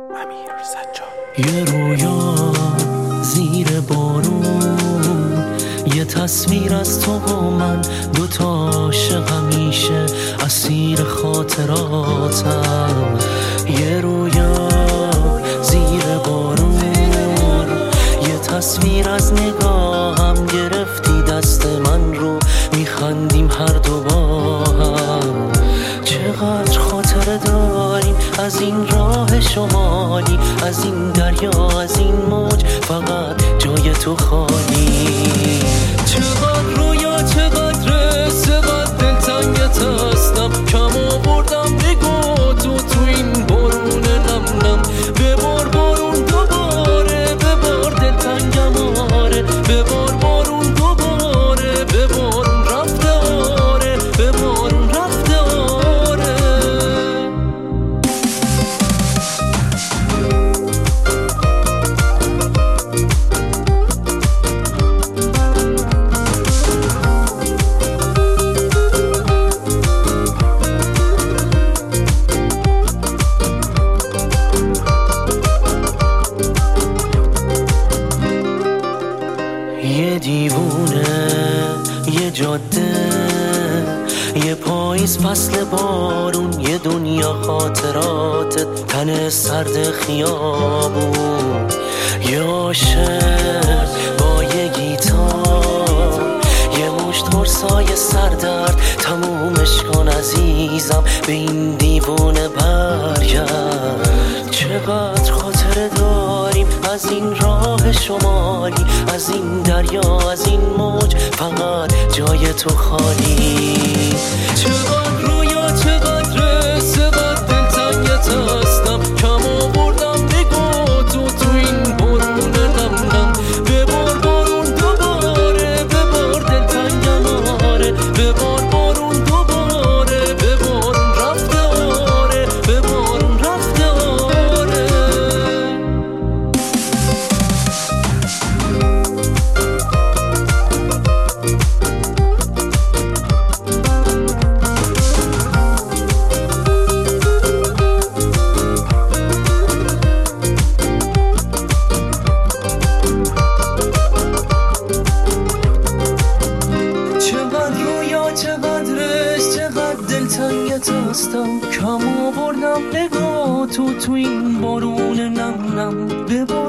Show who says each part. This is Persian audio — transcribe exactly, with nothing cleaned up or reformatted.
Speaker 1: امیر سجاد.
Speaker 2: یه رویا زیر بارون، یه تصویر از تو و من، دوتا عاشق همیشه اسیر خاطراتم. یه رویا زیر بارون، یه تصویر از نگاهم، گرفتی دست من رو، میخندیم هر دو با هم. چقدر خاطره داریم از این راه شمالی، از این دریا، از این موج، فقط جای تو خالی. چقدر رویا، چقدر چقدر دلتنگت هستم، کم آوردم نگاه تو تو این بارون نم نم. ببار بارون دوباره، ببار دلتنگم آره، ببار بارون دوباره، ببارون رفته آره، ببارون رفته آره. یه دیوونه، یه جاده، یه پاییز فصل بارون، یه دنیا خاطرات، تن سرد خیابون. یه عاشق با یه گیتار، یه مشت قرصای سردرد، تمومش کن عزیزم، به این دیوونه برگرد. چقدر خاطره داریم از این راه شمالی، از این دریا، از این موج، فقط جای تو خالی. چقدر رویا، چقدر چقدر دلتنگت هستم، کم آوردم نگاه تو تو این بارون نم نم. ببار بارون دوباره، ببار دلتنگم آره، ببار بارون دوباره، ببارون رفته آره، ببارون رفته آره. چقدر رویا، چقدرش چقدر دلتنگت هستم، کم آوردم نگاه تو تو این بارون نم نم. ببار